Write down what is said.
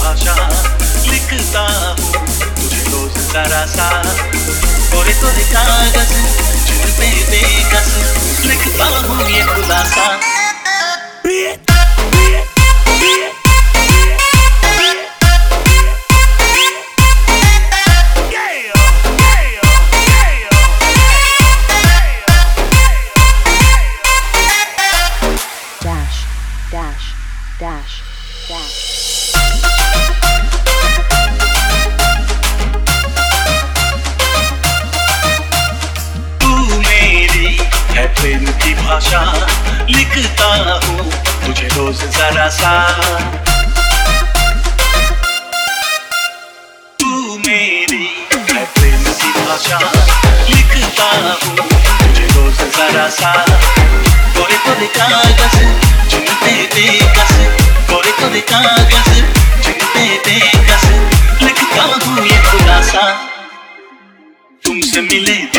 भाषा लिखता हूँ तुझे रोज जरा सा, कोरे कोरे कागज जिन पे बेकस लिखता हूँ ये खुलासा। प्रेम की भाषा लिखता हूँ तुझे रोज जरा सा, तू मेरी है प्रेम की भाषा लिखता हूँ तुझे रोज जरा सा, कोरे कोरे कागज जिन पे बेकस, कोरे कोरे कागज जिन पे बेकस लिखता हूँ ये खुलासा। तुमसे मिले